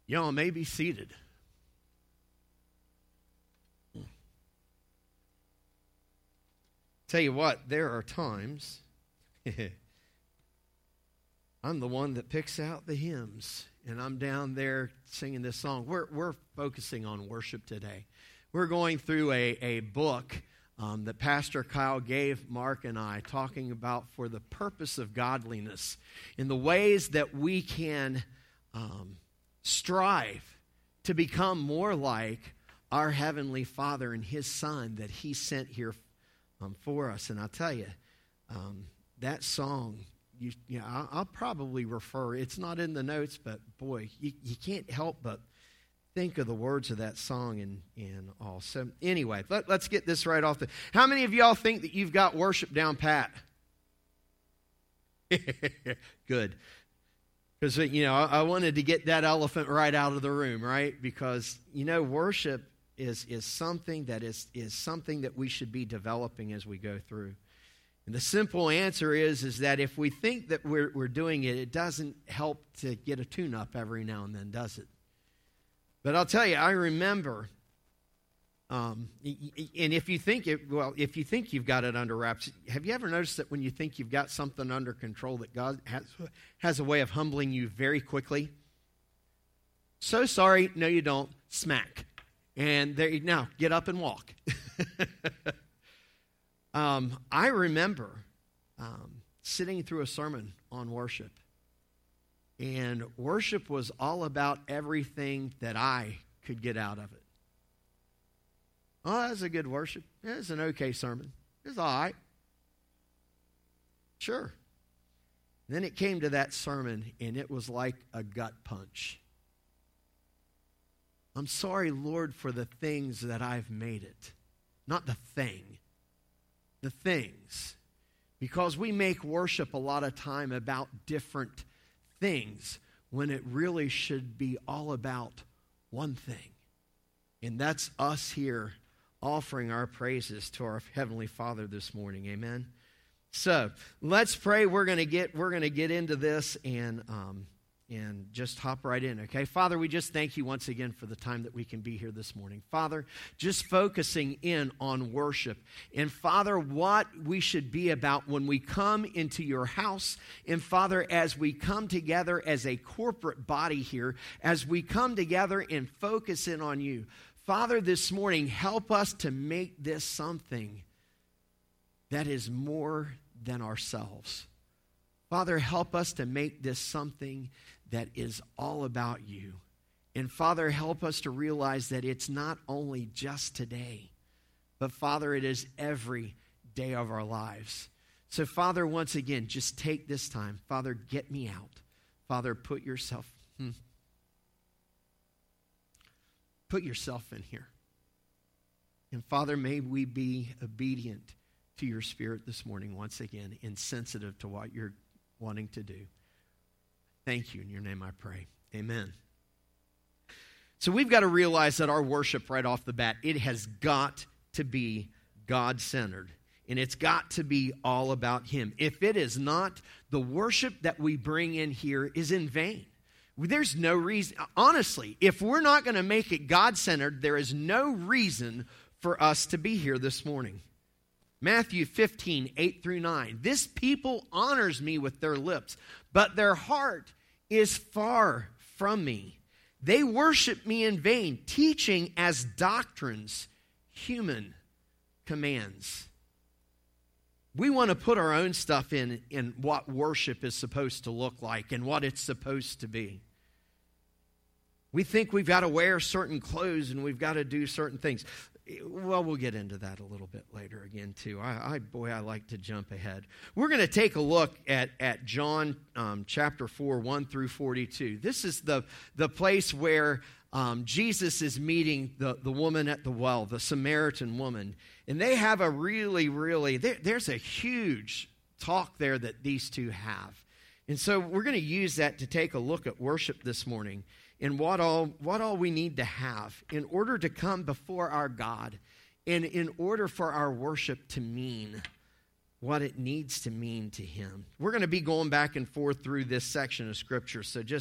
Y'all may be seated. Tell you what, there are times I'm the one that picks out the hymns, and I'm down there singing this song. We're focusing on worship today. We're going through a book that Pastor Kyle gave Mark and I, talking about for the purpose of godliness, in the ways that we can strive to become more like our Heavenly Father and His Son that He sent here for us. And I'll tell you, that song, I'll probably refer, it's not in the notes, but boy, you can't help but think of the words of that song and all. So anyway, let's get this right off. How many of y'all think that you've got worship down pat? Good. Because, I wanted to get that elephant right out of the room, right? Because, worship is something that is something that we should be developing as we go through. And the simple answer is that if we think that we're doing it, it doesn't help to get a tune-up every now and then, does it? But I'll tell you, I remember, and if you think you've got it under wraps, have you ever noticed that when you think you've got something under control, that God has a way of humbling you very quickly? So sorry, no you don't, smack. And now, get up and walk. I remember sitting through a sermon on worship. And worship was all about everything that I could get out of it. Oh, that was a good worship. It was an okay sermon. It was all right. Sure. Then it came to that sermon, and it was like a gut punch. I'm sorry, Lord, for the things that I've made it. Not the thing. The things. Because we make worship a lot of time about different things when it really should be all about one thing. And that's us here offering our praises to our Heavenly Father this morning. Amen. So let's pray. We're going to get into this and just hop right in, okay? Father, we just thank you once again for the time that we can be here this morning. Father, just focusing in on worship. And Father, what we should be about when we come into your house. And Father, as we come together as a corporate body here, as we come together and focus in on you. Father, this morning, help us to make this something that is more than ourselves. Father, help us to make this something that is all about you. And Father, help us to realize that it's not only just today, but Father, it is every day of our lives. So Father, once again, just take this time. Father, get me out. Father, put yourself in here. And Father, may we be obedient to your Spirit this morning once again and sensitive to what you're wanting to do. Thank you. In your name I pray. Amen. So we've got to realize that our worship right off the bat, it has got to be God-centered. And it's got to be all about Him. If it is not, the worship that we bring in here is in vain. There's no reason. Honestly, if we're not going to make it God-centered, there is no reason for us to be here this morning. Matthew 15, 8 through 9. This people honors me with their lips, but their heart is far from me. They worship me in vain, teaching as doctrines human commands. We want to put our own stuff in what worship is supposed to look like and what it's supposed to be. We think we've got to wear certain clothes and we've got to do certain things. Well, we'll get into that a little bit later again, too. I like to jump ahead. We're going to take a look at John chapter 4, 1 through 42. This is the place where Jesus is meeting the woman at the well, the Samaritan woman. And they have a there's a huge talk there that these two have. And so we're going to use that to take a look at worship this morning. And what all we need to have in order to come before our God and in order for our worship to mean what it needs to mean to Him. We're going to be going back and forth through this section of Scripture, so just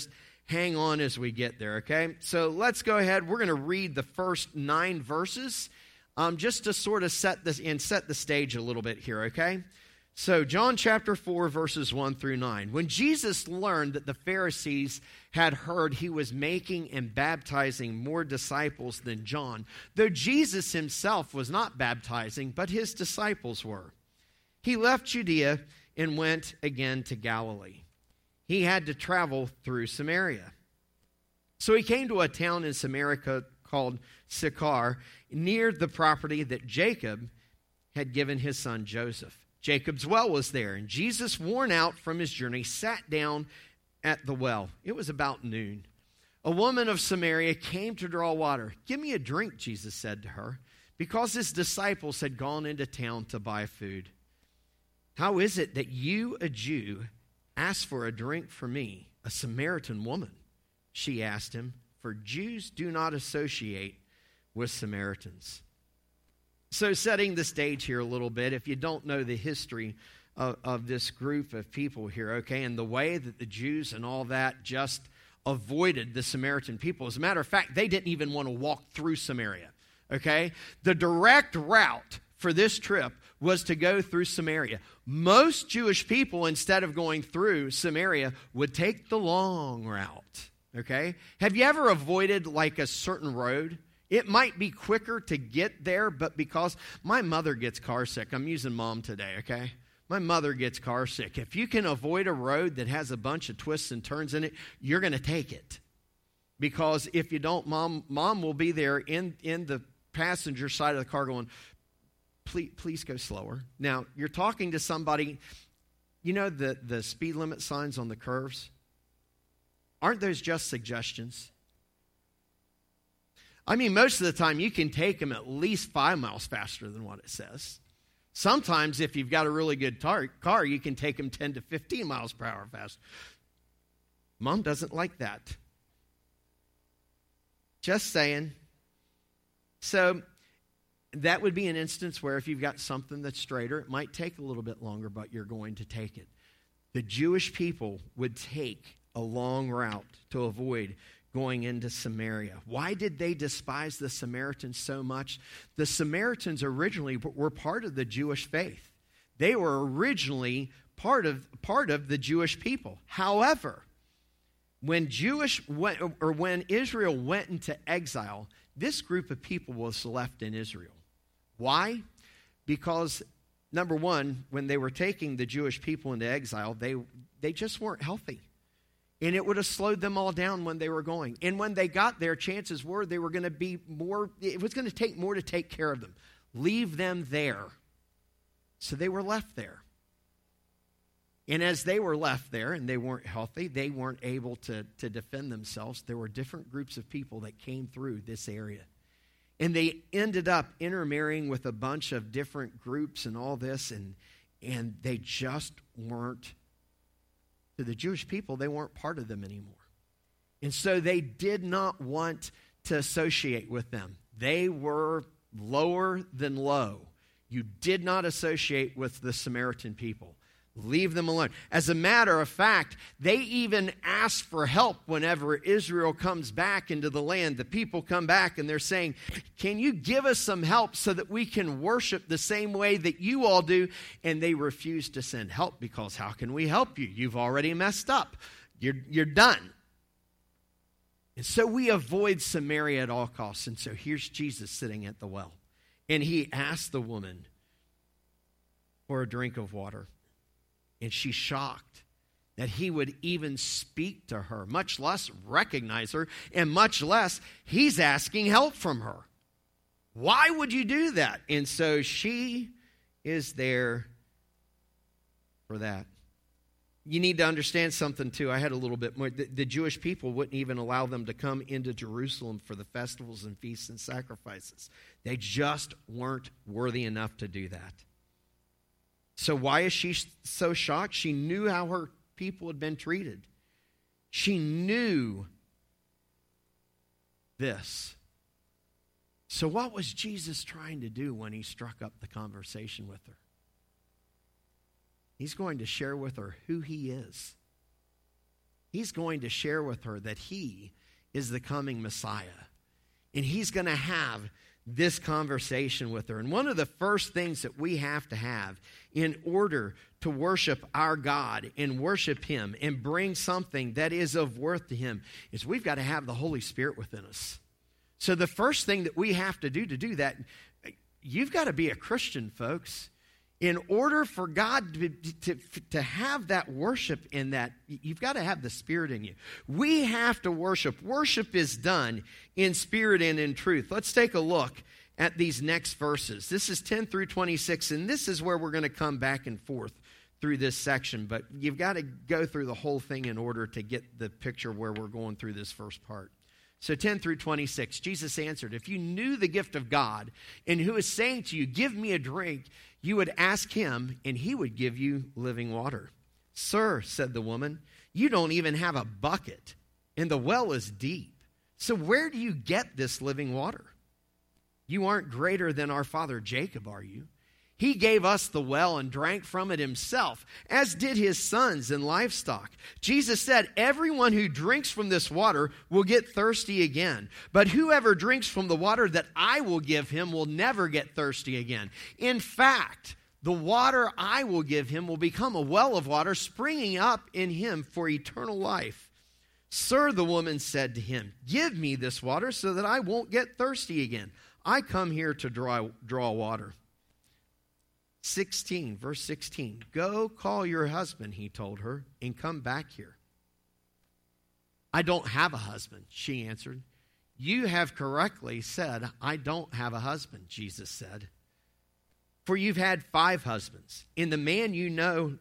hang on as we get there, okay? So let's go ahead. We're going to read the first 9 verses just to sort of set the stage a little bit here, okay? So John chapter 4, verses 1 through 9. When Jesus learned that the Pharisees had heard he was making and baptizing more disciples than John, though Jesus himself was not baptizing, but his disciples were, he left Judea and went again to Galilee. He had to travel through Samaria. So he came to a town in Samaria called Sychar, near the property that Jacob had given his son Joseph. Jacob's well was there, and Jesus, worn out from his journey, sat down at the well. It was about noon. A woman of Samaria came to draw water. "Give me a drink," Jesus said to her, because his disciples had gone into town to buy food. "How is it that you, a Jew, ask for a drink from me, a Samaritan woman?" she asked him, for Jews do not associate with Samaritans. So setting the stage here a little bit, if you don't know the history of this group of people here, okay, and the way that the Jews and all that just avoided the Samaritan people. As a matter of fact, they didn't even want to walk through Samaria, okay? The direct route for this trip was to go through Samaria. Most Jewish people, instead of going through Samaria, would take the long route, okay? Have you ever avoided like a certain road? It might be quicker to get there, but because my mother gets car sick, I'm using mom today, okay? My mother gets car sick. If you can avoid a road that has a bunch of twists and turns in it, you're going to take it. Because if you don't, mom will be there in the passenger side of the car going, please go slower. Now, you're talking to somebody, you know the speed limit signs on the curves? Aren't those just suggestions? I mean, most of the time you can take them at least 5 miles faster than what it says. Sometimes if you've got a really good car, you can take them 10 to 15 miles per hour faster. Mom doesn't like that. Just saying. So that would be an instance where if you've got something that's straighter, it might take a little bit longer, but you're going to take it. The Jewish people would take a long route to avoid going into Samaria. Why did they despise the Samaritans so much? The Samaritans originally were part of the Jewish faith. They were originally part of the Jewish people. However, when Israel went into exile, this group of people was left in Israel. Why? Because number one, when they were taking the Jewish people into exile, they just weren't healthy. And it would have slowed them all down when they were going. And when they got there, chances were they were going to be more, it was going to take more to take care of them. Leave them there. So they were left there. And as they were left there and they weren't healthy, they weren't able to defend themselves, there were different groups of people that came through this area. And they ended up intermarrying with a bunch of different groups and all this, and they just weren't, to the Jewish people, they weren't part of them anymore. And so they did not want to associate with them. They were lower than low. You did not associate with the Samaritan people. Leave them alone. As a matter of fact, they even ask for help whenever Israel comes back into the land. The people come back and they're saying, "Can you give us some help so that we can worship the same way that you all do?" And they refuse to send help because how can we help you? You've already messed up. You're done. And so we avoid Samaria at all costs. And so here's Jesus sitting at the well. And he asked the woman for a drink of water. And she's shocked that he would even speak to her, much less recognize her, and much less he's asking help from her. Why would you do that? And so she is there for that. You need to understand something too. I had a little bit more. The Jewish people wouldn't even allow them to come into Jerusalem for the festivals and feasts and sacrifices. They just weren't worthy enough to do that. So why is she so shocked? She knew how her people had been treated. She knew this. So what was Jesus trying to do when he struck up the conversation with her? He's going to share with her who he is. He's going to share with her that he is the coming Messiah. And he's going to have this conversation with her. And one of the first things that we have to have in order to worship our God and worship him and bring something that is of worth to him is we've got to have the Holy Spirit within us. So the first thing that we have to do that, you've got to be a Christian, folks. In order for God to have that worship in that, you've got to have the Spirit in you. We have to worship. Worship is done in spirit and in truth. Let's take a look at these next verses. This is 10 through 26, and this is where we're going to come back and forth through this section. But you've got to go through the whole thing in order to get the picture where we're going through this first part. So 10 through 26, Jesus answered, "If you knew the gift of God and who is saying to you, 'Give me a drink,' you would ask him, and he would give you living water." "Sir," said the woman, "you don't even have a bucket, and the well is deep. So where do you get this living water? You aren't greater than our father Jacob, are you? He gave us the well and drank from it himself, as did his sons and livestock." Jesus said, "Everyone who drinks from this water will get thirsty again. But whoever drinks from the water that I will give him will never get thirsty again. In fact, the water I will give him will become a well of water springing up in him for eternal life." "Sir," the woman said to him, "give me this water so that I won't get thirsty again. I come here to draw water." 16, verse 16. "Go call your husband," he told her, "and come back here." "I don't have a husband," she answered. "You have correctly said, 'I don't have a husband,'" Jesus said. "For you've had 5 husbands, and the man you now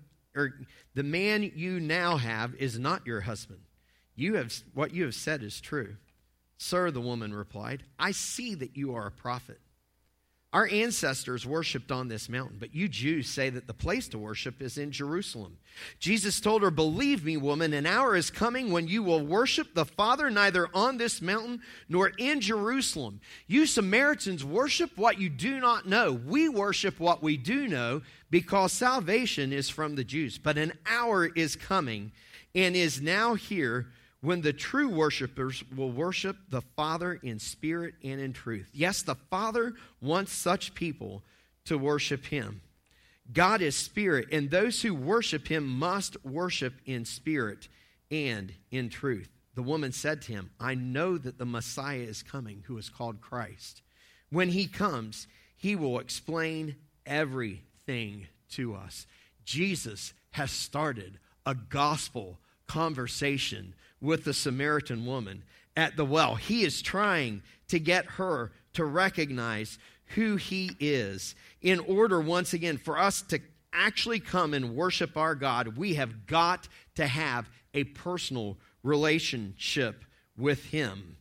have is not your husband. What you have said is true." "Sir," the woman replied, "I see that you are a prophet. Our ancestors worshipped on this mountain, but you Jews say that the place to worship is in Jerusalem." Jesus told her, "Believe me, woman, an hour is coming when you will worship the Father neither on this mountain nor in Jerusalem. You Samaritans worship what you do not know. We worship what we do know because salvation is from the Jews. But an hour is coming and is now here when the true worshipers will worship the Father in spirit and in truth." Yes, the Father wants such people to worship him. God is spirit, and those who worship him must worship in spirit and in truth. The woman said to him, "I know that the Messiah is coming, who is called Christ. When he comes, he will explain everything to us." Jesus has started a gospel conversation with the Samaritan woman at the well. He is trying to get her to recognize who he is. In order, once again, for us to actually come and worship our God, we have got to have a personal relationship with him.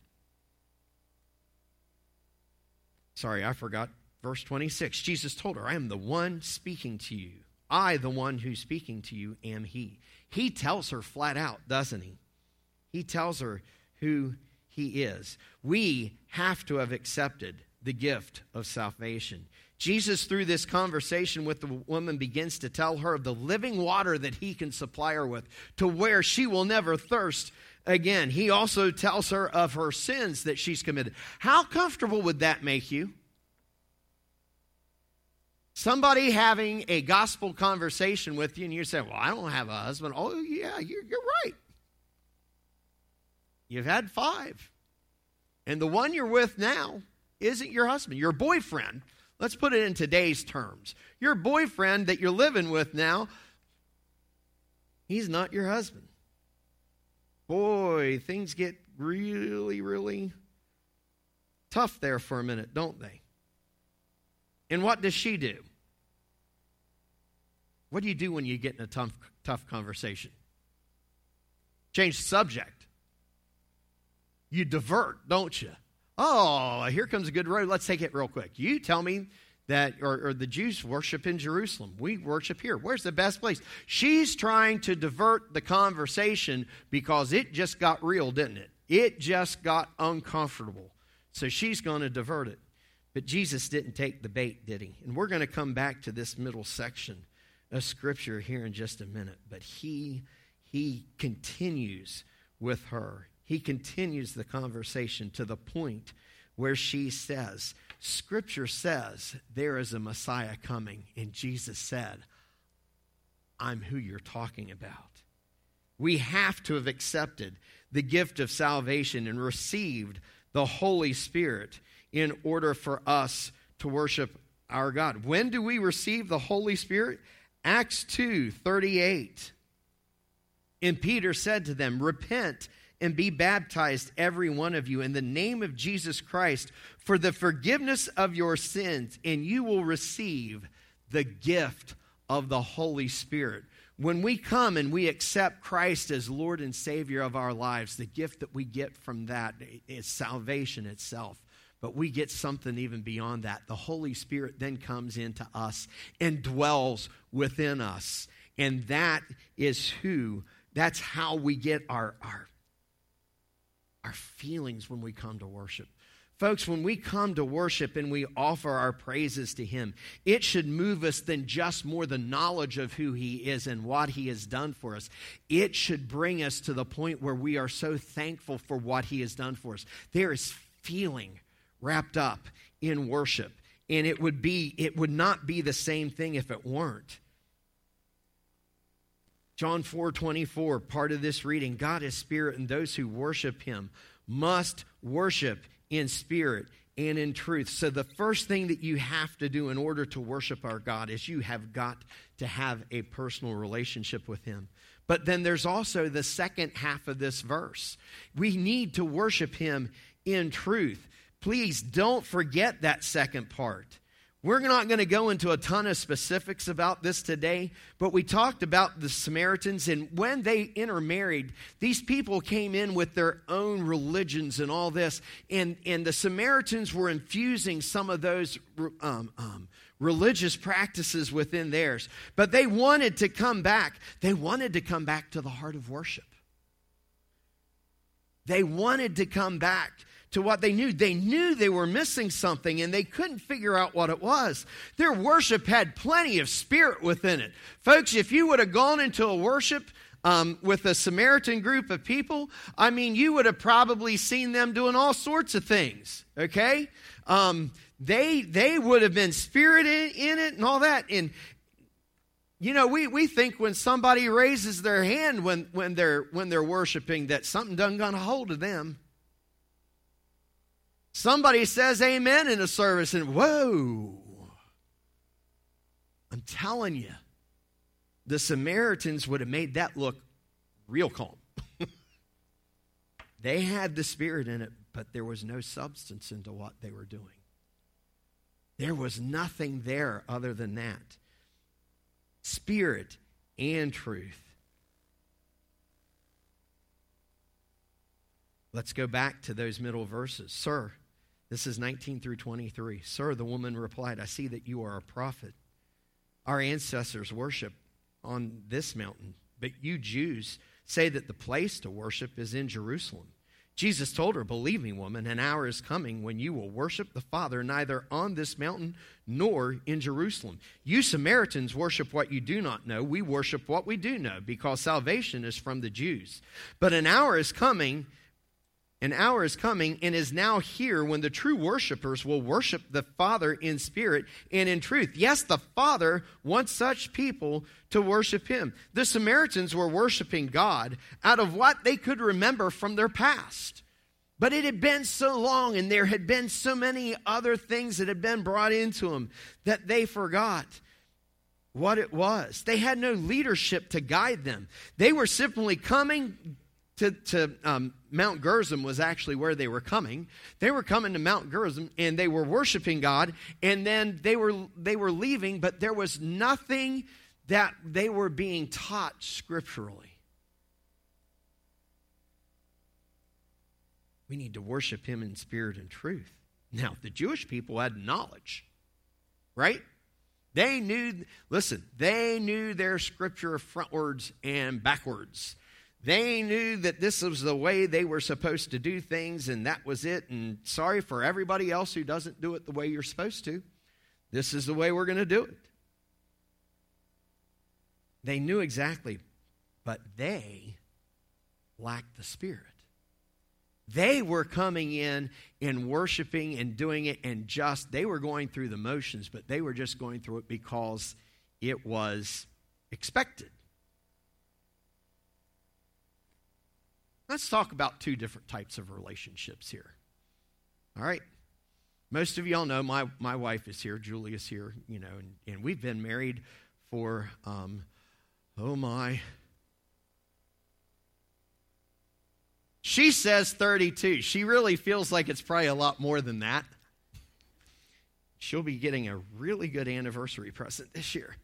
Sorry, I forgot verse 26. Jesus told her, "I am the one speaking to you. I, the one who's speaking to you, am he." He tells her flat out, doesn't he? He tells her who he is. We have to have accepted the gift of salvation. Jesus, through this conversation with the woman, begins to tell her of the living water that he can supply her with, to where she will never thirst again. He also tells her of her sins that she's committed. How comfortable would that make you? Somebody having a gospel conversation with you, and you say, "Well, I don't have a husband." "Oh, yeah, you're right. You've had 5. And the one you're with now isn't your husband. Your boyfriend, let's put it in today's terms. Your boyfriend that you're living with now, he's not your husband." Boy, things get really, really tough there for a minute, don't they? And what does she do? What do you do when you get in a tough conversation? Change the subject. You divert, don't you? "Oh, here comes a good road. Let's take it real quick. You tell me that, or the Jews worship in Jerusalem. We worship here. Where's the best place?" She's trying to divert the conversation because it just got real, didn't it? It just got uncomfortable. So she's going to divert it. But Jesus didn't take the bait, did he? And we're going to come back to this middle section of Scripture here in just a minute. But he he continues with her. He continues the conversation to the point where she says, Scripture says there is a Messiah coming. And Jesus said, I'm who you're talking about. We have to have accepted the gift of salvation and received the Holy Spirit in order for us to worship our God. When do we receive the Holy Spirit? Acts 2:38. And Peter said to them, repent and be baptized, every one of you, in the name of Jesus Christ for the forgiveness of your sins, and you will receive the gift of the Holy Spirit. When we come and we accept Christ as Lord and Savior of our lives, the gift that we get from that is salvation itself. But we get something even beyond that. The Holy Spirit then comes into us and dwells within us. And that's how we get our feelings when we come to worship. Folks, when we come to worship and we offer our praises to Him, it should move us than just more the knowledge of who He is and what He has done for us. It should bring us to the point where we are so thankful for what He has done for us. There is feeling wrapped up in worship, and it would not be the same thing if it weren't. John 4:24, part of this reading, God is spirit, and those who worship Him must worship in spirit and in truth. So the first thing that you have to do in order to worship our God is you have got to have a personal relationship with Him. But then there's also the second half of this verse. We need to worship Him in truth. Please don't forget that second part. We're not going to go into a ton of specifics about this today, but we talked about the Samaritans, and when they intermarried, these people came in with their own religions and all this, and the Samaritans were infusing some of those religious practices within theirs. But they wanted to come back. They wanted to come back to the heart of worship. They wanted to come back to what they knew. They knew they were missing something, and they couldn't figure out what it was. Their worship had plenty of spirit within it. Folks, if you would have gone into a worship with a Samaritan group of people, I mean, you would have probably seen them doing all sorts of things, okay? They would have been spirited in it and all that. And, you know, we think when somebody raises their hand when they're worshiping that something done got a hold of them. Somebody says amen in a service and whoa. I'm telling you, the Samaritans would have made that look real calm. They had the Spirit in it, but there was no substance into what they were doing. There was nothing there other than that. Spirit and truth. Let's go back to those middle verses. Sir, this is 19 through 23. Sir, the woman replied, I see that you are a prophet. Our ancestors worship on this mountain, but you Jews say that the place to worship is in Jerusalem. Jesus told her, believe me, woman, an hour is coming when you will worship the Father neither on this mountain nor in Jerusalem. You Samaritans worship what you do not know. We worship what we do know, because salvation is from the Jews. But an hour is coming and is now here when the true worshipers will worship the Father in spirit and in truth. Yes, the Father wants such people to worship Him. The Samaritans were worshiping God out of what they could remember from their past. But it had been so long, and there had been so many other things that had been brought into them that they forgot what it was. They had no leadership to guide them. They were simply coming to Mount Gerizim was actually where they were coming. They were coming to Mount Gerizim, and they were worshiping God, and then they were leaving, but there was nothing that they were being taught scripturally. We need to worship Him in spirit and truth. Now, the Jewish people had knowledge, right? They knew their scripture frontwards and backwards. They knew that this was the way they were supposed to do things, and that was it. And sorry for everybody else who doesn't do it the way you're supposed to. This is the way we're going to do it. They knew exactly. but they lacked the Spirit. They were coming in and worshiping and doing it, and they were going through the motions, but they were just going through it because it was expected. Let's talk about two different types of relationships here. All right. Most of y'all know my wife is here, Julie is here, and we've been married for, she says 32. She really feels like it's probably a lot more than that. She'll be getting a really good anniversary present this year.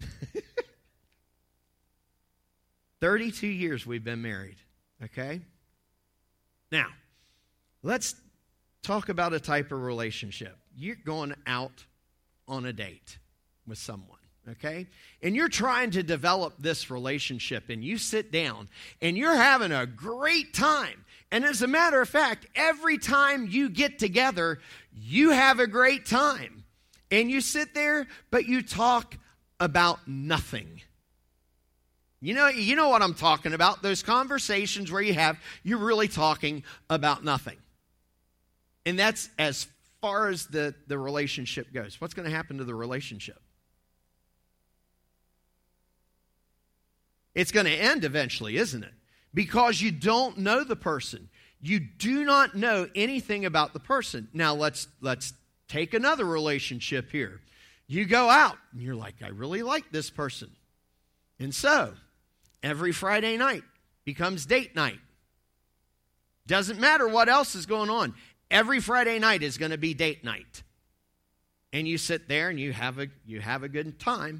32 years we've been married, okay? Now, let's talk about a type of relationship. You're going out on a date with someone, okay? And you're trying to develop this relationship, and you sit down, and you're having a great time. And as a matter of fact, every time you get together, you have a great time. And you sit there, but you talk about nothing. You know what I'm talking about, those conversations where you're really talking about nothing. And that's as far as the relationship goes. What's going to happen to the relationship? It's going to end eventually, isn't it? Because you don't know the person. You do not know anything about the person. Now, let's take another relationship here. You go out, and you're like, I really like this person. And so, every Friday night becomes date night. Doesn't matter what else is going on. Every Friday night is going to be date night. And you sit there and you have a good time.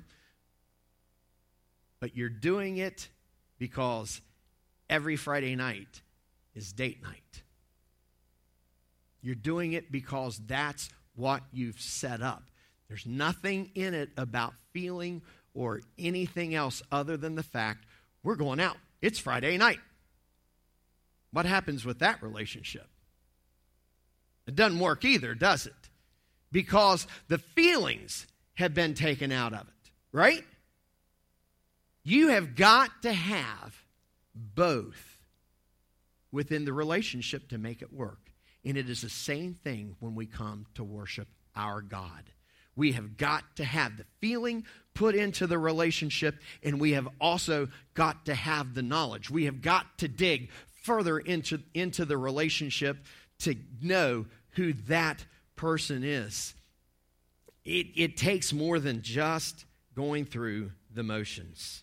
But you're doing it because every Friday night is date night. You're doing it because that's what you've set up. There's nothing in it about feeling or anything else other than the fact we're going out. It's Friday night. What happens with that relationship? It doesn't work either, does it? Because the feelings have been taken out of it, right? You have got to have both within the relationship to make it work. And it is the same thing when we come to worship our God. We have got to have the feeling put into the relationship, and we have also got to have the knowledge. We have got to dig further into the relationship to know who that person is. It takes more than just going through the motions.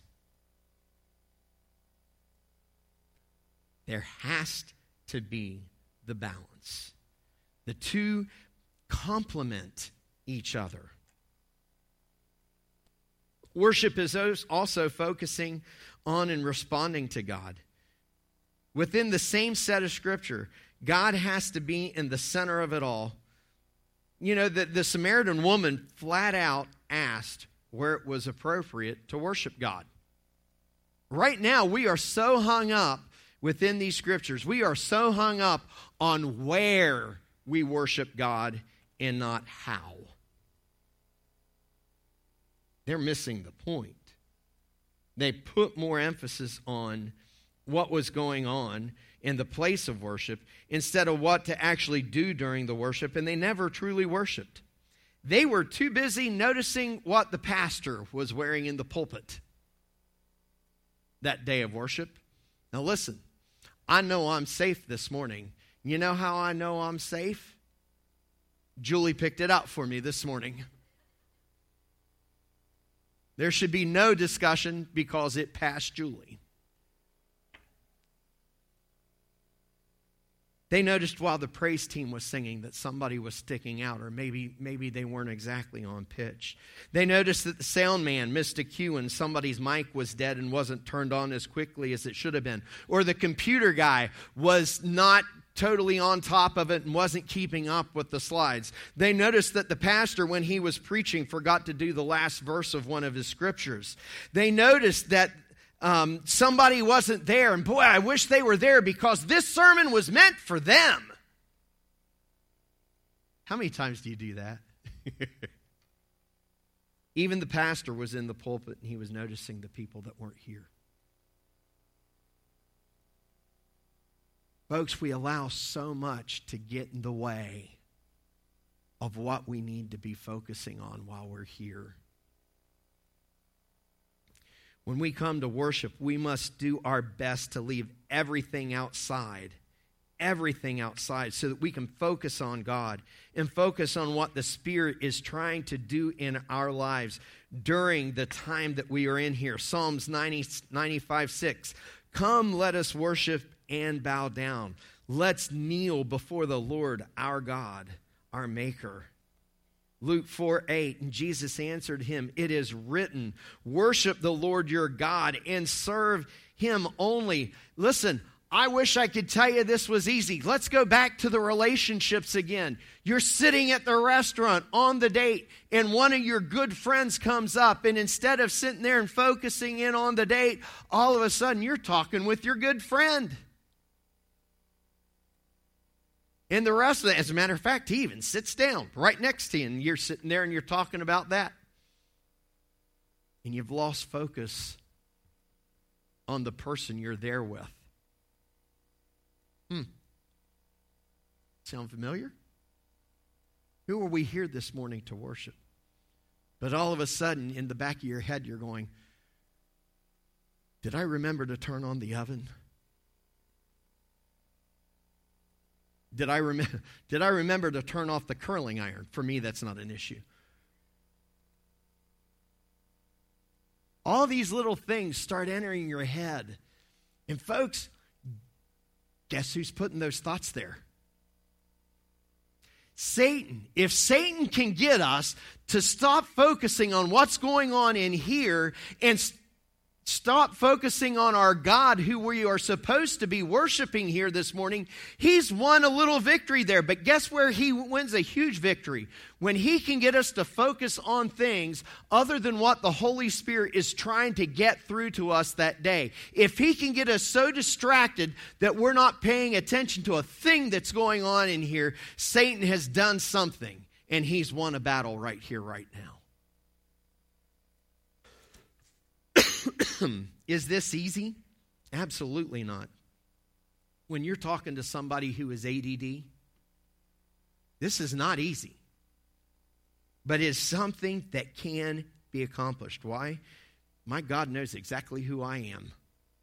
There has to be the balance. The two complement each other. Worship is also focusing on and responding to God. Within the same set of Scripture, God has to be in the center of it all. You know, the Samaritan woman flat out asked where it was appropriate to worship God. Right now, we are so hung up within these Scriptures. We are so hung up on where we worship God and not how. They're missing the point. They put more emphasis on what was going on in the place of worship instead of what to actually do during the worship, and they never truly worshiped. They were too busy noticing what the pastor was wearing in the pulpit that day of worship. Now listen, I know I'm safe this morning. You know how I know I'm safe? Julie picked it out for me this morning. There should be no discussion because it passed Julie. They noticed while the praise team was singing that somebody was sticking out, or maybe they weren't exactly on pitch. They noticed that the sound man missed a cue and somebody's mic was dead and wasn't turned on as quickly as it should have been. Or the computer guy was not totally on top of it and wasn't keeping up with the slides. They noticed that the pastor, when he was preaching, forgot to do the last verse of one of his scriptures. They noticed that somebody wasn't there, and boy, I wish they were there because this sermon was meant for them. How many times do you do that? Even the pastor was in the pulpit and he was noticing the people that weren't here. Folks, we allow so much to get in the way of what we need to be focusing on while we're here. When we come to worship, we must do our best to leave everything outside, so that we can focus on God and focus on what the Spirit is trying to do in our lives during the time that we are in here. Psalms 95:6. Come, let us worship and bow down. Let's kneel before the Lord our God, our Maker. Luke 4:8, and Jesus answered him, it is written, worship the Lord your God and serve him only. Listen, I wish I could tell you this was easy. Let's go back to the relationships again. You're sitting at the restaurant on the date, and one of your good friends comes up, and instead of sitting there and focusing in on the date, all of a sudden you're talking with your good friend. And the rest of it, as a matter of fact, he even sits down right next to you, and you're sitting there and you're talking about that. And you've lost focus on the person you're there with. Sound familiar? Who are we here this morning to worship? But all of a sudden, in the back of your head, you're going, did I remember to turn on the oven? Did I remember to turn off the curling iron? For me, that's not an issue. All these little things start entering your head. And folks, guess who's putting those thoughts there? Satan. If Satan can get us to stop focusing on what's going on in here and stop focusing on our God who we are supposed to be worshiping here this morning, he's won a little victory there. But guess where he wins a huge victory? When he can get us to focus on things other than what the Holy Spirit is trying to get through to us that day. If he can get us so distracted that we're not paying attention to a thing that's going on in here, Satan has done something, and he's won a battle right here, right now. Is this easy? Absolutely not. When you're talking to somebody who is ADD, this is not easy. But it's something that can be accomplished. Why? My God knows exactly who I am.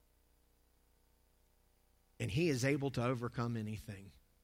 And he is able to overcome anything.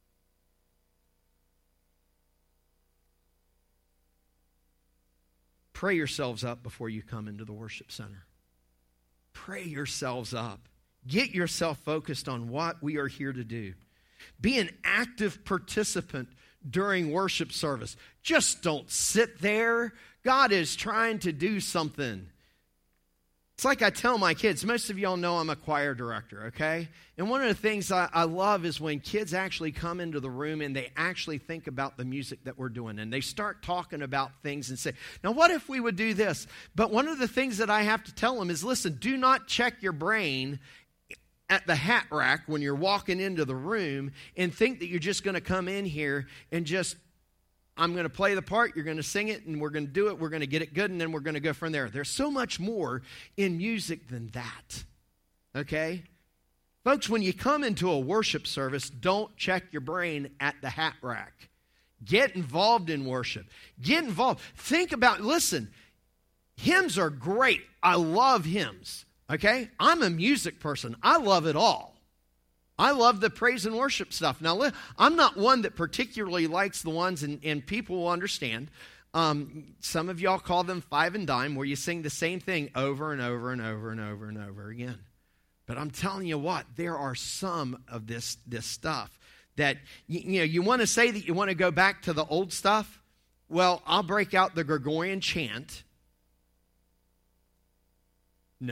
Pray yourselves up before you come into the worship center. Pray yourselves up. Get yourself focused on what we are here to do. Be an active participant during worship service. Just don't sit there. God is trying to do something. It's like I tell my kids, most of y'all know I'm a choir director, okay? And one of the things I love is when kids actually come into the room and they actually think about the music that we're doing. And they start talking about things and say, now what if we would do this? But one of the things that I have to tell them is, listen, do not check your brain at the hat rack when you're walking into the room and think that you're just going to come in here and just, I'm going to play the part, you're going to sing it, and we're going to do it, we're going to get it good, and then we're going to go from there. There's so much more in music than that, okay? Folks, when you come into a worship service, don't check your brain at the hat rack. Get involved in worship. Get involved. Think about, listen, hymns are great. I love hymns, okay? I'm a music person. I love it all. I love the praise and worship stuff. Now, I'm not one that particularly likes the ones, and people will understand. Some of y'all call them five and dime, where you sing the same thing over and over and over and over and over again. But I'm telling you what, there are some of this stuff that, you want to say that you want to go back to the old stuff? Well, I'll break out the Gregorian chant. No.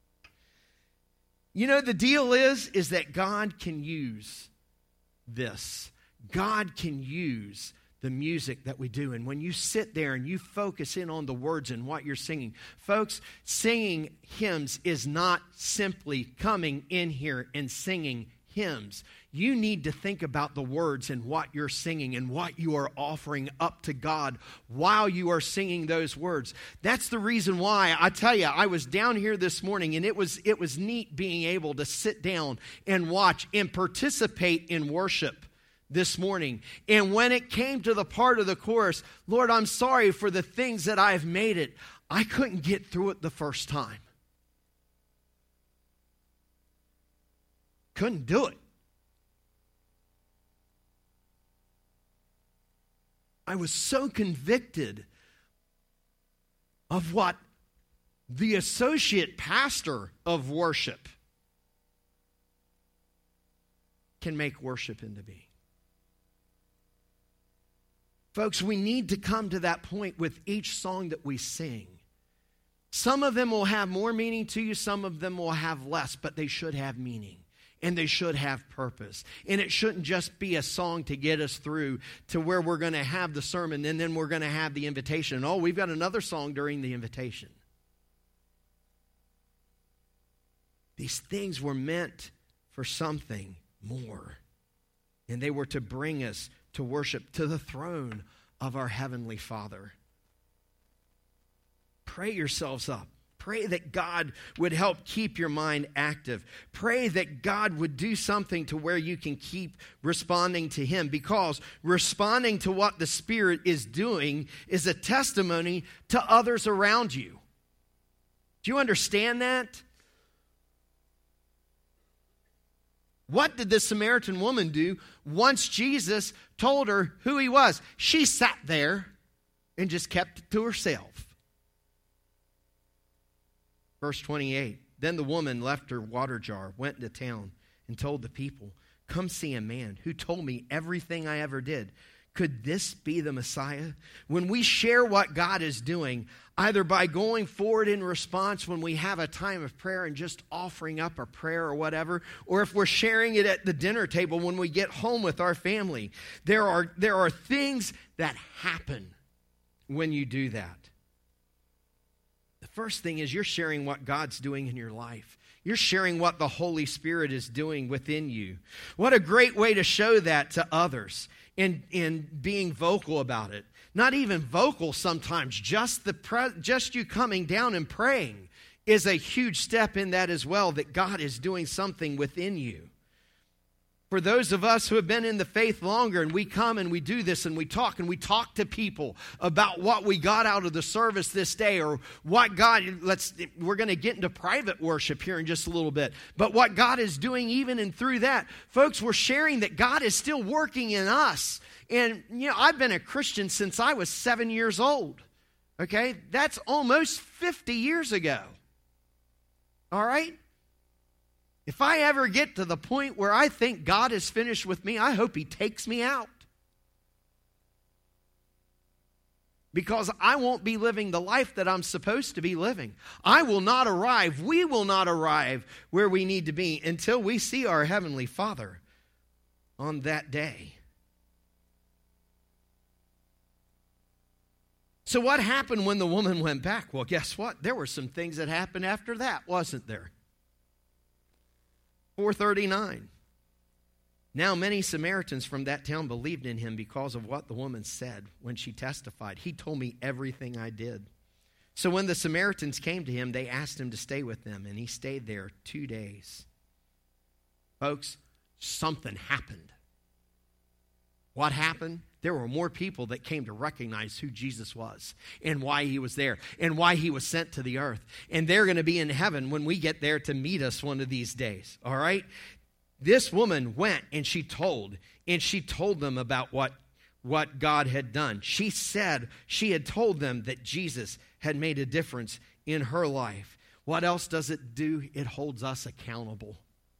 The deal is that God can use this. God can use the music that we do. And when you sit there and you focus in on the words and what you're singing, folks, singing hymns is not simply coming in here and singing hymns, you need to think about the words and what you're singing and what you are offering up to God while you are singing those words. That's the reason why, I tell you, I was down here this morning, and it was neat being able to sit down and watch and participate in worship this morning. And when it came to the part of the chorus, Lord, I'm sorry for the things that I've made it, I couldn't get through it the first time. Couldn't do it. I was so convicted of what the associate pastor of worship can make worship into being. Folks, we need to come to that point with each song that we sing. Some of them will have more meaning to you, some of them will have less, but they should have meaning. And they should have purpose. And it shouldn't just be a song to get us through to where we're going to have the sermon and then we're going to have the invitation. Oh, we've got another song during the invitation. These things were meant for something more. And they were to bring us to worship to the throne of our Heavenly Father. Pray yourselves up. Pray that God would help keep your mind active. Pray that God would do something to where you can keep responding to Him, because responding to what the Spirit is doing is a testimony to others around you. Do you understand that? What did the Samaritan woman do once Jesus told her who He was? She sat there and just kept it to herself. Verse 28, then the woman left her water jar, went into town, and told the people, come see a man who told me everything I ever did. Could this be the Messiah? When we share what God is doing, either by going forward in response when we have a time of prayer and just offering up a prayer or whatever, or if we're sharing it at the dinner table when we get home with our family, there are things that happen when you do that. The first thing is you're sharing what God's doing in your life. You're sharing what the Holy Spirit is doing within you. What a great way to show that to others in being vocal about it. Not even vocal sometimes, just you coming down and praying is a huge step in that as well, that God is doing something within you. For those of us who have been in the faith longer, and we come and we do this and we talk to people about what we got out of the service this day, or what God, we're going to get into private worship here in just a little bit, but what God is doing even and through that, folks, we're sharing that God is still working in us. And, I've been a Christian since I was 7 years old, okay? That's almost 50 years ago, all right? If I ever get to the point where I think God is finished with me, I hope He takes me out. Because I won't be living the life that I'm supposed to be living. I will not arrive, we will not arrive where we need to be until we see our Heavenly Father on that day. So what happened when the woman went back? Well, guess what? There were some things that happened after that, wasn't there? 4:39. Now many Samaritans from that town believed in Him because of what the woman said when she testified. He told me everything I did. So when the Samaritans came to Him, they asked Him to stay with them, and He stayed there 2 days. Folks, something happened. What happened? There were more people that came to recognize who Jesus was and why He was there and why He was sent to the earth. And they're going to be in heaven when we get there to meet us one of these days. All right? This woman went and she told them about what God had done. She said she had told them that Jesus had made a difference in her life. What else does it do? It holds us accountable.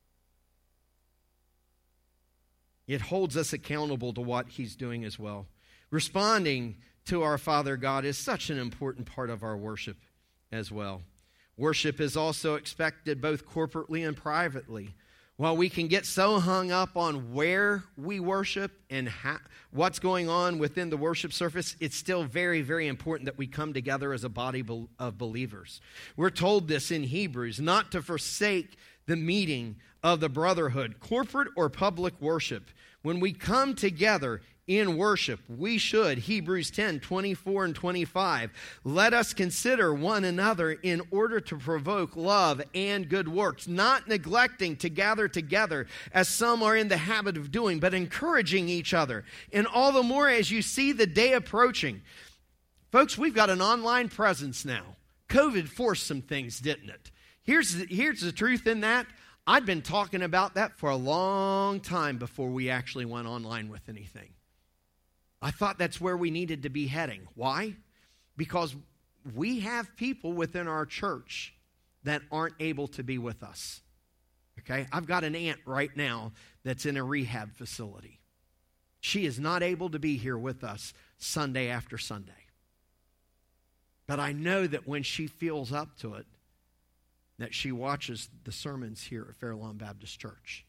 It holds us accountable to what He's doing as well. Responding to our Father God is such an important part of our worship as well. Worship is also expected both corporately and privately. While we can get so hung up on where we worship and what's going on within the worship service, it's still very, very important that we come together as a body of believers. We're told this in Hebrews, not to forsake the meeting of the brotherhood, corporate or public worship. When we come together in worship, we should, Hebrews 10, 24 and 25, let us consider one another in order to provoke love and good works, not neglecting to gather together as some are in the habit of doing, but encouraging each other. And all the more as you see the day approaching. Folks, we've got an online presence now. COVID forced some things, didn't it? Here's the truth in that. I'd been talking about that for a long time before we actually went online with anything. I thought that's where we needed to be heading. Why? Because we have people within our church that aren't able to be with us. Okay? I've got an aunt right now that's in a rehab facility. She is not able to be here with us Sunday after Sunday. But I know that when she feels up to it, that she watches the sermons here at Fairlawn Baptist Church.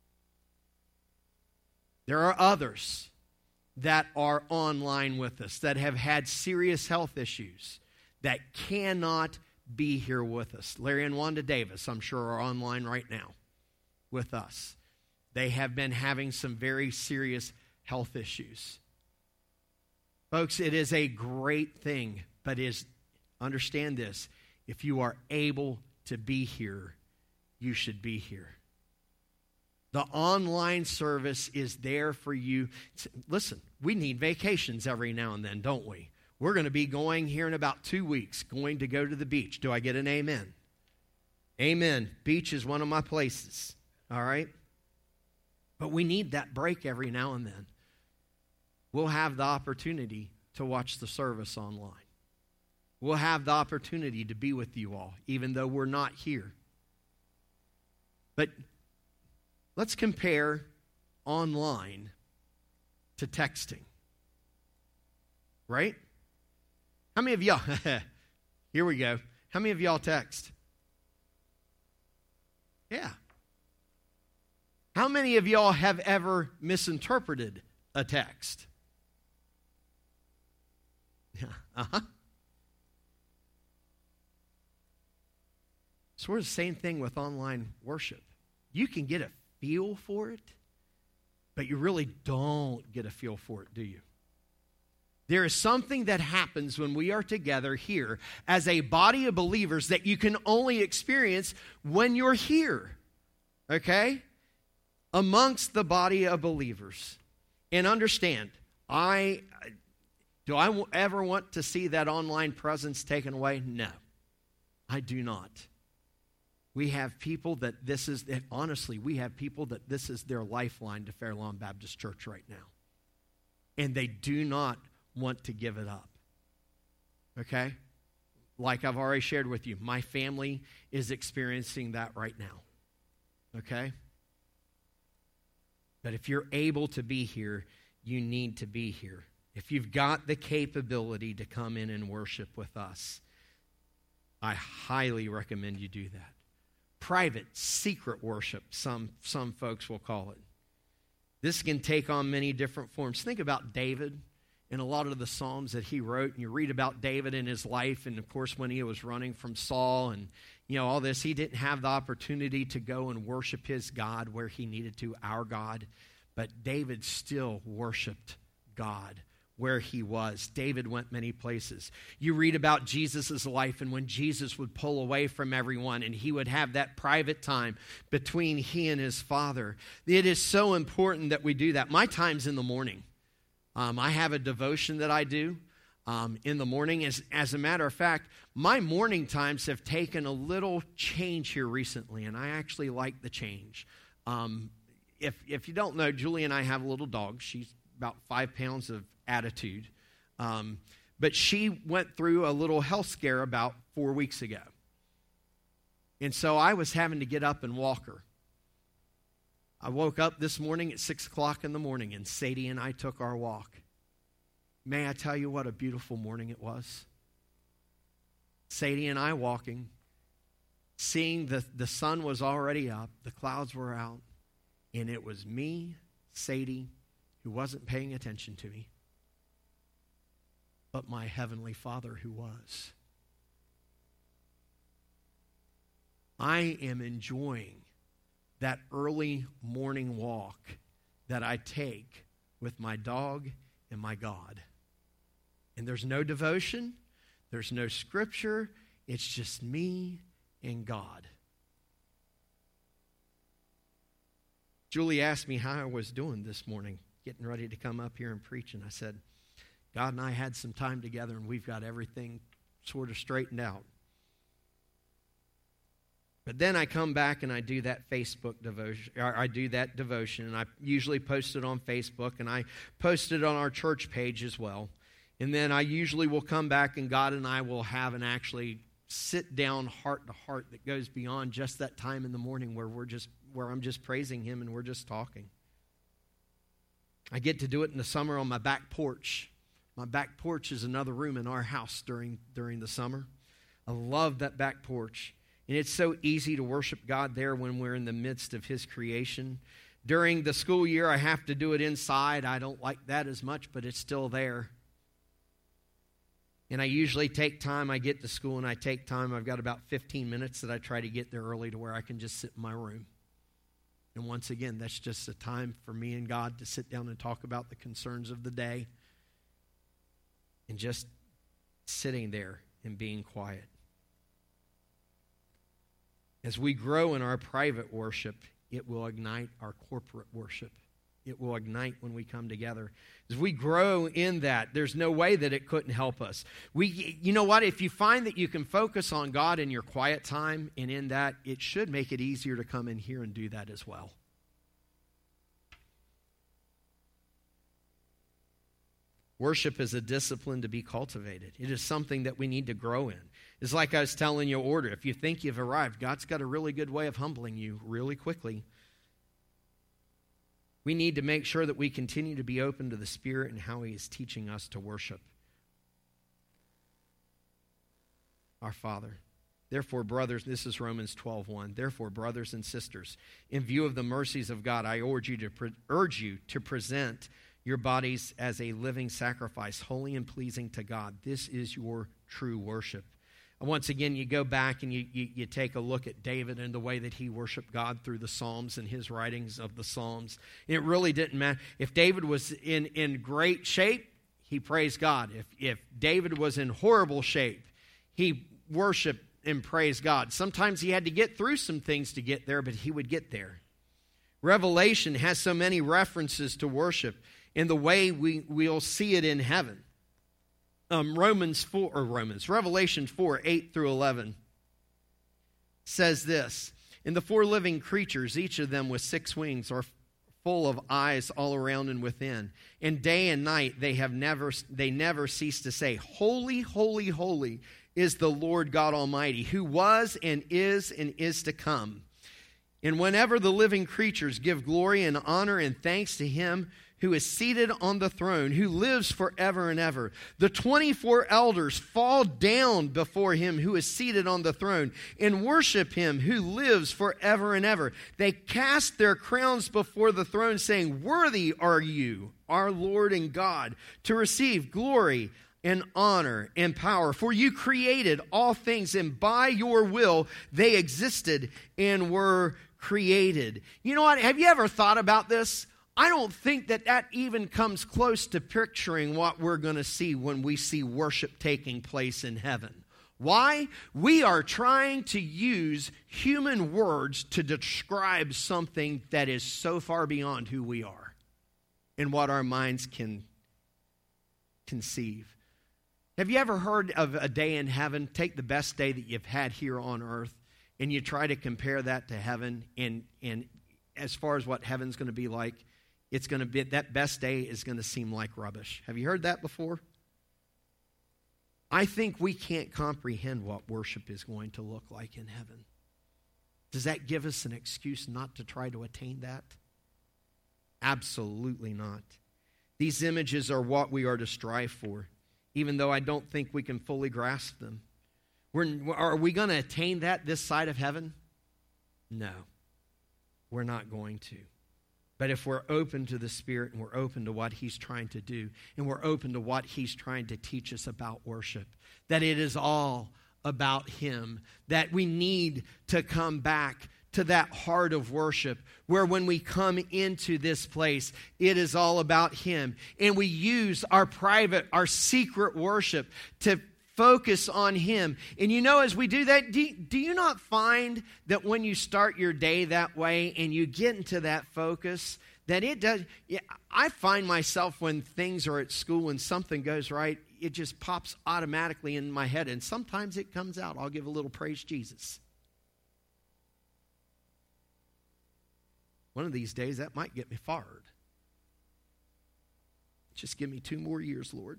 There are others that are online with us that have had serious health issues that cannot be here with us. Larry and Wanda Davis, I'm sure, are online right now with us. They have been having some very serious health issues. Folks, it is a great thing, but understand this, if you are able to be here, you should be here. The online service is there for you. Listen, we need vacations every now and then, don't we? We're going to be going here in about 2 weeks, going to go to the beach. Do I get an amen? Amen. Beach is one of my places, all right? But we need that break every now and then. We'll have the opportunity to watch the service online. We'll have the opportunity to be with you all, even though we're not here. But let's compare online to texting. Right? How many of y'all, here we go. How many of y'all text? Yeah. How many of y'all have ever misinterpreted a text? Yeah. Uh-huh. So we're the same thing with online worship. You can get a feel for it, but you really don't get a feel for it, do you? There is something that happens when we are together here as a body of believers that you can only experience when you're here, okay? Amongst the body of believers. And understand, do I ever want to see that online presence taken away? No, I do not. We have people that honestly, we have people that this is their lifeline to Fairlawn Baptist Church right now. And they do not want to give it up. Okay? Like I've already shared with you, my family is experiencing that right now. Okay? But if you're able to be here, you need to be here. If you've got the capability to come in and worship with us, I highly recommend you do that. Private, secret worship, some folks will call it. This can take on many different forms. Think about David and a lot of the Psalms that he wrote. And you read about David and his life. And, of course, when he was running from Saul and, all this, he didn't have the opportunity to go and worship his God where he needed to, our God. But David still worshiped God where he was. David went many places. You read about Jesus' life and when Jesus would pull away from everyone and he would have that private time between he and his Father. It is so important that we do that. My time's in the morning. I have a devotion that I do in the morning. As a matter of fact, my morning times have taken a little change here recently, and I actually like the change. If you don't know, Julie and I have a little dog. She's about 5 pounds of attitude. But she went through a little health scare about 4 weeks ago. And so I was having to get up and walk her. I woke up this morning at 6 o'clock in the morning, and Sadie and I took our walk. May I tell you what a beautiful morning it was? Sadie and I walking, seeing the sun was already up, the clouds were out, and it was me, Sadie, who wasn't paying attention to me, but my Heavenly Father who was. I am enjoying that early morning walk that I take with my dog and my God. And there's no devotion, there's no scripture, it's just me and God. Julie asked me how I was doing this morning, getting ready to come up here and preach, and I said, God and I had some time together, and we've got everything sort of straightened out. But then I come back and I do that Facebook devotion. I do that devotion, and I usually post it on Facebook, and I post it on our church page as well. And then I usually will come back, and God and I will have an actually sit down heart to heart that goes beyond just that time in the morning where I'm just praising Him and we're just talking. I get to do it in the summer on my back porch. My back porch is another room in our house during the summer. I love that back porch. And it's so easy to worship God there when we're in the midst of His creation. During the school year, I have to do it inside. I don't like that as much, but it's still there. And I usually take time. I get to school and I take time. I've got about 15 minutes that I try to get there early to where I can just sit in my room. And once again, that's just a time for me and God to sit down and talk about the concerns of the day. And just sitting there and being quiet. As we grow in our private worship, it will ignite our corporate worship. It will ignite when we come together. As we grow in that, there's no way that it couldn't help us. You know what? If you find that you can focus on God in your quiet time, and in that, it should make it easier to come in here and do that as well. Worship is a discipline to be cultivated. It is something that we need to grow in. It's like I was telling you, order. If you think you've arrived, God's got a really good way of humbling you really quickly. We need to make sure that we continue to be open to the Spirit and how He is teaching us to worship our Father. Therefore, brothers, this is Romans 12:1. Therefore, brothers and sisters, in view of the mercies of God, I urge you to present your bodies as a living sacrifice, holy and pleasing to God. This is your true worship. And once again, you go back and you take a look at David and the way that he worshiped God through the Psalms and his writings of the Psalms. It really didn't matter. If David was in great shape, he praised God. If David was in horrible shape, he worshiped and praised God. Sometimes he had to get through some things to get there, but he would get there. Revelation has so many references to worship in the way we'll see it in heaven. Revelation 4, 8 through 11 says this. And the four living creatures, each of them with 6 wings, are full of eyes all around and within. And day and night they never cease to say, Holy, holy, holy is the Lord God Almighty, who was and is to come. And whenever the living creatures give glory and honor and thanks to Him who is seated on the throne, who lives forever and ever, the 24 elders fall down before Him who is seated on the throne and worship Him who lives forever and ever. They cast their crowns before the throne, saying, Worthy are you, our Lord and God, to receive glory and honor and power. For you created all things, and by your will they existed and were created. You know what? Have you ever thought about this? I don't think that even comes close to picturing what we're going to see when we see worship taking place in heaven. Why? We are trying to use human words to describe something that is so far beyond who we are and what our minds can conceive. Have you ever heard of a day in heaven? Take the best day that you've had here on earth and you try to compare that to heaven, and as far as what heaven's going to be like, it's going to be, that best day is going to seem like rubbish. Have you heard that before? I think we can't comprehend what worship is going to look like in heaven. Does that give us an excuse not to try to attain that? Absolutely not. These images are what we are to strive for, even though I don't think we can fully grasp them. Are we going to attain that this side of heaven? No, we're not going to. But if we're open to the Spirit and we're open to what He's trying to do, and we're open to what He's trying to teach us about worship, that it is all about Him, that we need to come back to that heart of worship where when we come into this place, it is all about Him. And we use our private, our secret worship to focus on Him. And as we do that, do you not find that when you start your day that way and you get into that focus, that it does? I find myself when things are at school and something goes right, it just pops automatically in my head. And sometimes it comes out. I'll give a little praise Jesus. One of these days, that might get me fired. Just give me 2 more years, Lord.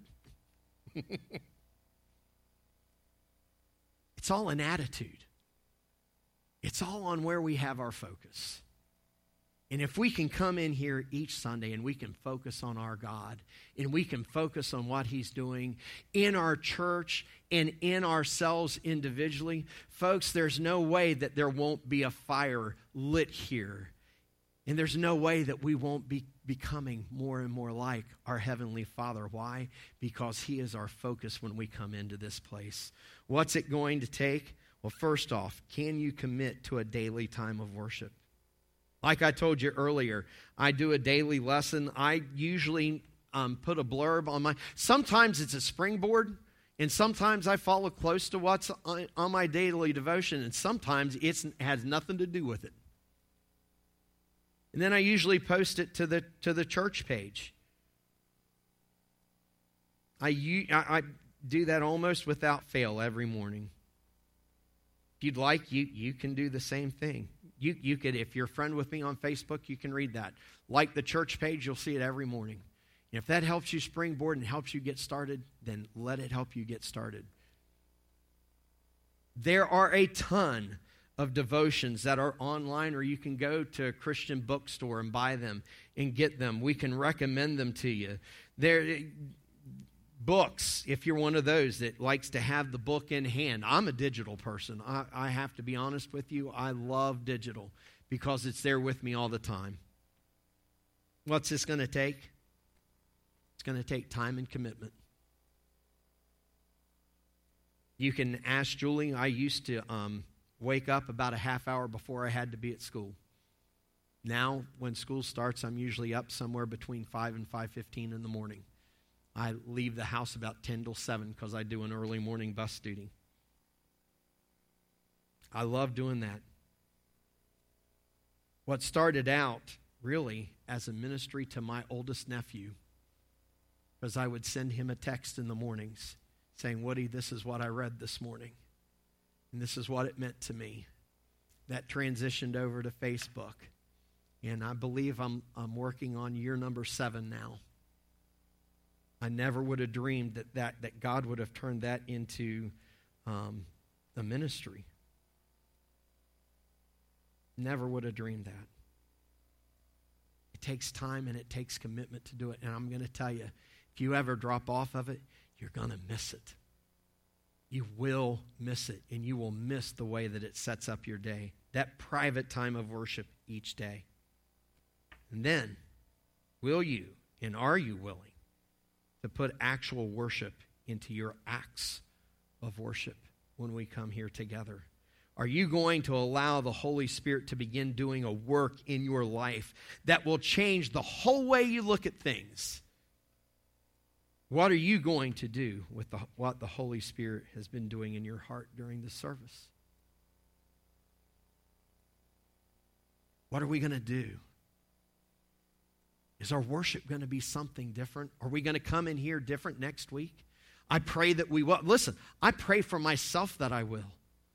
It's all an attitude. It's all on where we have our focus. And if we can come in here each Sunday and we can focus on our God and we can focus on what He's doing in our church and in ourselves individually, folks, there's no way that there won't be a fire lit here. And there's no way that we won't be becoming more and more like our Heavenly Father. Why? Because He is our focus when we come into this place. What's it going to take? Well, first off, can you commit to a daily time of worship? Like I told you earlier, I do a daily lesson. I usually put a blurb on my... Sometimes it's a springboard, and sometimes I follow close to what's on my daily devotion, and sometimes it has nothing to do with it. And then I usually post it to the church page. I do that almost without fail every morning. If you'd like, you can do the same thing. You could, if you're a friend with me on Facebook, you can read that. Like the church page, you'll see it every morning. And if that helps you springboard and helps you get started, then let it help you get started. There are a ton of devotions that are online, or you can go to a Christian bookstore and buy them and get them. We can recommend them to you. Books, if you're one of those that likes to have the book in hand. I'm a digital person. I have to be honest with you. I love digital because it's there with me all the time. What's this going to take? It's going to take time and commitment. You can ask Julie. I used to wake up about a half hour before I had to be at school. Now, when school starts, I'm usually up somewhere between 5 and 5:15 in the morning. I leave the house about 10 till 7 because I do an early morning bus duty. I love doing that. What started out really as a ministry to my oldest nephew, because I would send him a text in the mornings saying, Woody, this is what I read this morning. And this is what it meant to me. That transitioned over to Facebook. And I believe I'm working on year number 7 now. I never would have dreamed that God would have turned that into a ministry. Never would have dreamed that. It takes time and it takes commitment to do it. And I'm going to tell you, if you ever drop off of it, you're going to miss it. You will miss it, and you will miss the way that it sets up your day. That private time of worship each day. And then, will you and are you willing to put actual worship into your acts of worship when we come here together? Are you going to allow the Holy Spirit to begin doing a work in your life that will change the whole way you look at things? What are you going to do with what the Holy Spirit has been doing in your heart during this service? What are we going to do? Is our worship going to be something different? Are we going to come in here different next week? I pray that we will. Listen, I pray for myself that I will.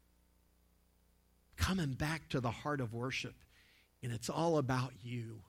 Coming back to the heart of worship, and it's all about you.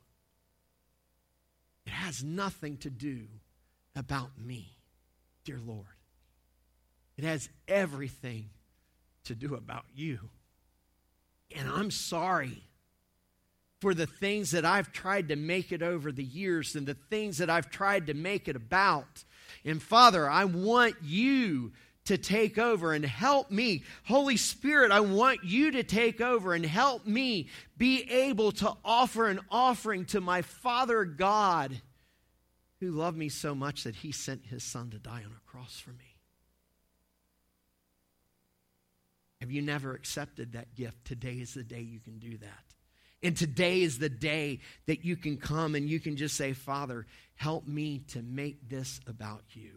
It has nothing to do about me, dear Lord. It has everything to do about you. And I'm sorry for the things that I've tried to make it over the years and the things that I've tried to make it about. And Father, I want you to take over and help me. Holy Spirit, I want you to take over and help me be able to offer an offering to my Father God, who loved me so much that He sent His Son to die on a cross for me. Have you never accepted that gift? Today is the day you can do that. And today is the day that you can come and you can just say, Father, help me to make this about you.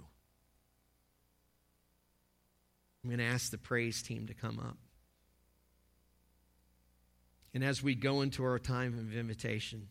I'm going to ask the praise team to come up. And as we go into our time of invitation,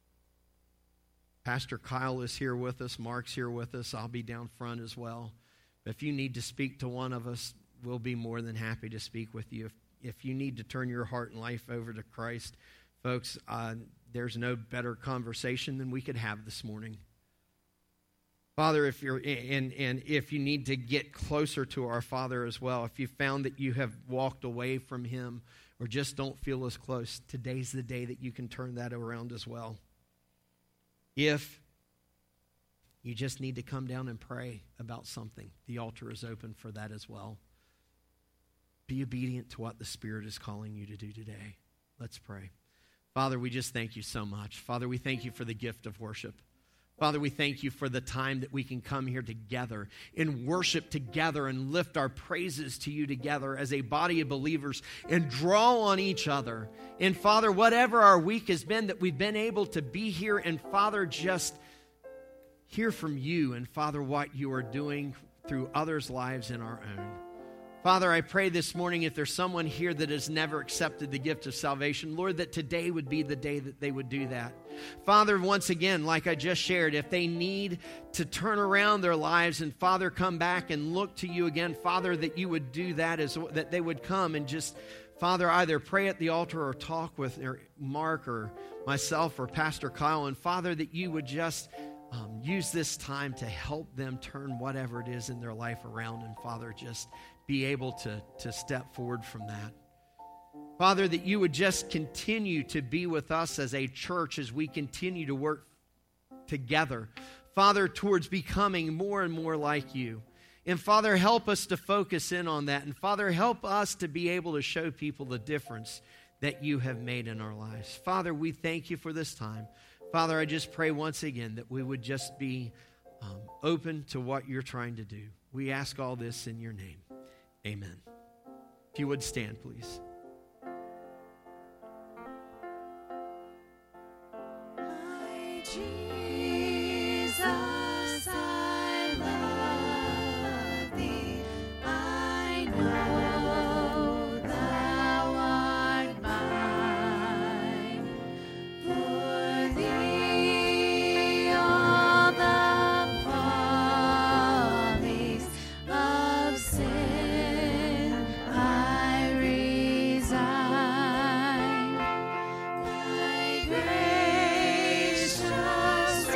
Pastor Kyle is here with us. Mark's here with us. I'll be down front as well. But if you need to speak to one of us, we'll be more than happy to speak with you. If you need to turn your heart and life over to Christ, folks, there's no better conversation than we could have this morning. Father, if you're and if you need to get closer to our Father as well, if you found that you have walked away from Him or just don't feel as close, today's the day that you can turn that around as well. If you just need to come down and pray about something, the altar is open for that as well. Be obedient to what the Spirit is calling you to do today. Let's pray. Father, we just thank you so much. Father, we thank you for the gift of worship. Father, we thank you for the time that we can come here together and worship together and lift our praises to you together as a body of believers and draw on each other. And Father, whatever our week has been, that we've been able to be here and Father, just hear from you and Father, what you are doing through others' lives and our own. Father, I pray this morning if there's someone here that has never accepted the gift of salvation, Lord, that today would be the day that they would do that. Father, once again, like I just shared, if they need to turn around their lives and, Father, come back and look to you again, Father, that you would do that, that they would come and just, Father, either pray at the altar or talk with Mark or myself or Pastor Kyle, and, Father, that you would just use this time to help them turn whatever it is in their life around, and, Father, just be able to step forward from that. Father, that you would just continue to be with us as a church as we continue to work together, Father, towards becoming more and more like you. And Father, help us to focus in on that. And Father, help us to be able to show people the difference that you have made in our lives. Father, we thank you for this time. Father, I just pray once again that we would just be open to what you're trying to do. We ask all this in your name. Amen. If you would stand, please. My Jesus, I love thee. I know thou art mine. For thee all the follies of sin I resign. My gracious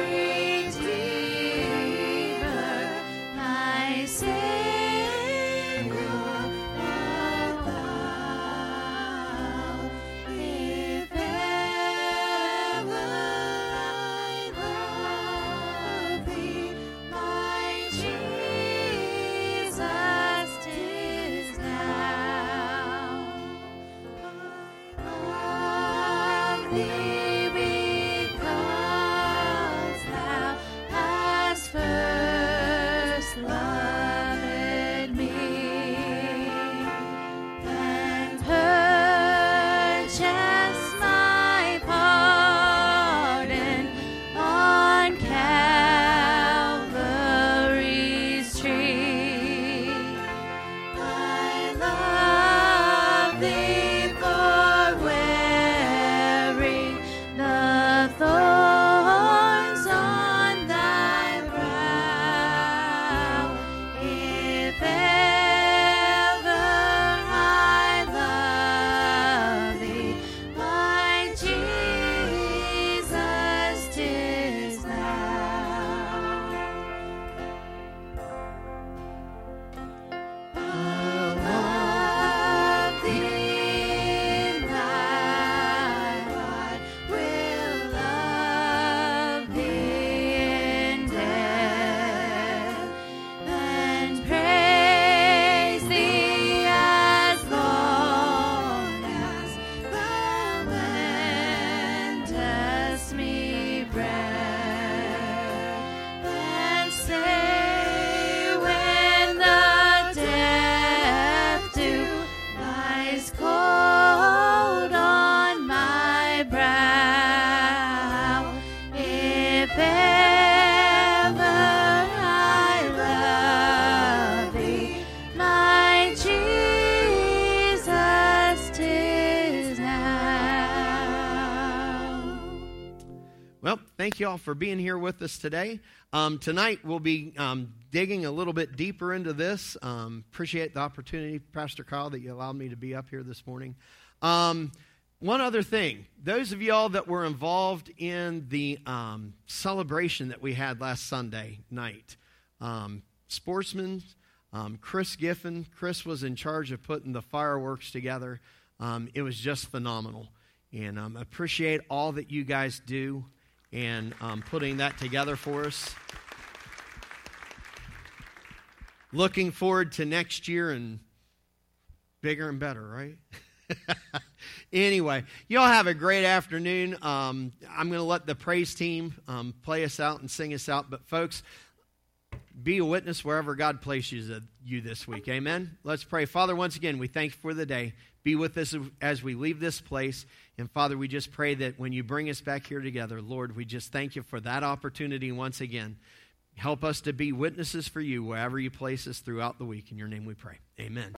thank you all for being here with us today. Tonight we'll be digging a little bit deeper into this. Appreciate the opportunity, Pastor Kyle, that you allowed me to be up here this morning. One other thing, those of y'all that were involved in the celebration that we had last Sunday night, sportsmen, Chris Giffen, Chris was in charge of putting the fireworks together. It was just phenomenal, and appreciate all that you guys do and putting that together for us. Looking forward to next year and bigger and better, right? Anyway, y'all have a great afternoon. I'm going to let the praise team play us out and sing us out. But folks, be a witness wherever God places you this week. Amen? Let's pray. Father, once again, we thank you for the day. Be with us as we leave this place. And Father, we just pray that when you bring us back here together, Lord, we just thank you for that opportunity once again. Help us to be witnesses for you wherever you place us throughout the week. In your name we pray. Amen.